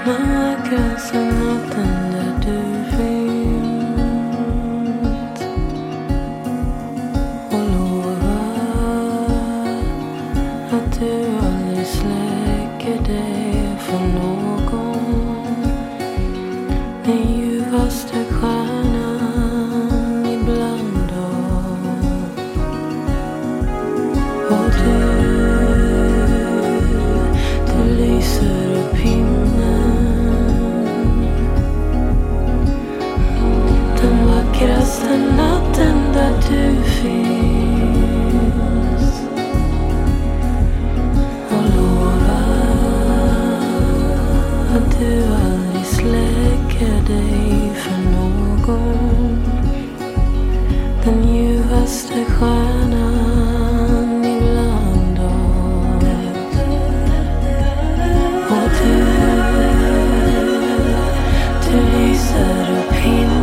mörker som natten där du finns. Och lovar att du aldrig släcker dig för någon. Den ljuvaste stjärnan ibland oss. Och du lyser upp himlen. Den vackraste natten där du finns. Och lovar att du aldrig släcker dig för någon. Den ljuvaste stjärnan ibland oss. Och du lyser upp himlen.